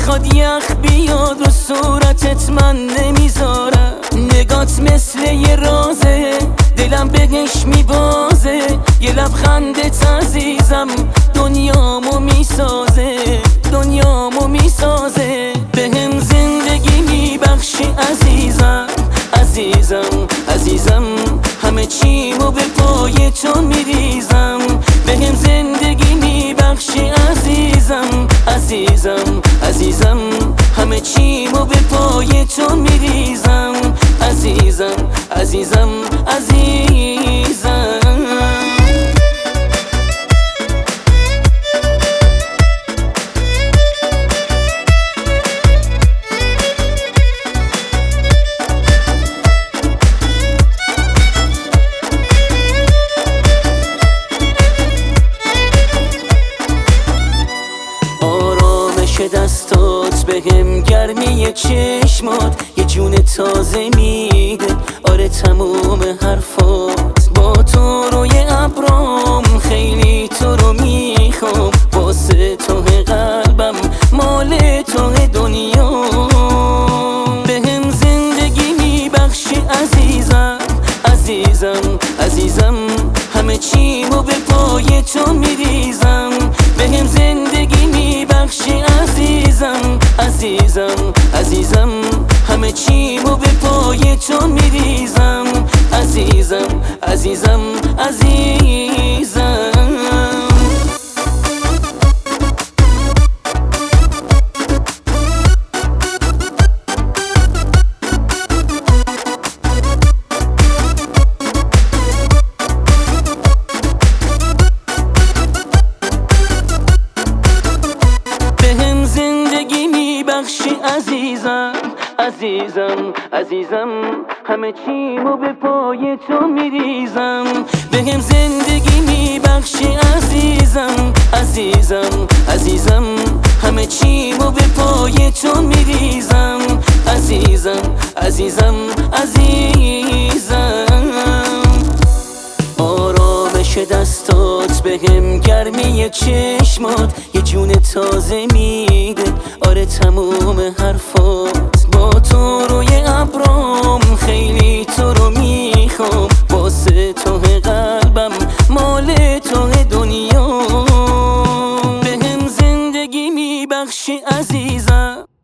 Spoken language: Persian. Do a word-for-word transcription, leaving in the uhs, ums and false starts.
میخواد یخ بیاد رو صورتت من نمیذارم. نگات مثل یه رازه دلم بهش میبازه، یه لبخندت عزیزم دنیامو میسازه، دنیامو میسازه. بهم زندگی میبخشی عزیزم، عزیزم عزیزم همه چیمو به پای تو میریزم. بهم زندگی میبخشی عزیزم، عزیزم عزیزم همه چیمو به پای تو میریزم. عزیزم عزیزم عزیزم دستات بهم گرمی چشمات یه جون تازه میده. آره تموم حرفات با تو روی ابرام، خیلی تو رو میخوام واسه تو قلبم مال تو دنیا. بهم زندگی میبخشی عزیزم، عزیزم عزیزم همه چیمو به پای تو میریزم. بهم زندگی میبخشی عزیزم، عزیزم عزیزم همه چیمو به پای تو میریزم. عزیزم عزیزم عزیزم بخشی عزیزم، عزیزم عزیزم همه چیمو به پای تو میریزم. بهم زندگی میبخشی عزیزم، عزیزم عزیزم همه چیمو به پای تو میریزم. عزیزم عزیزم عزیزم آرامش دستات بهم گرمی چشمات یه جون تازه میده. آره تموم حرفات با تو روی ابرام، خیلی تو رو میخوام واسه تو قلبم مال تو دنیا. بهم زندگی میبخشی عزیزم.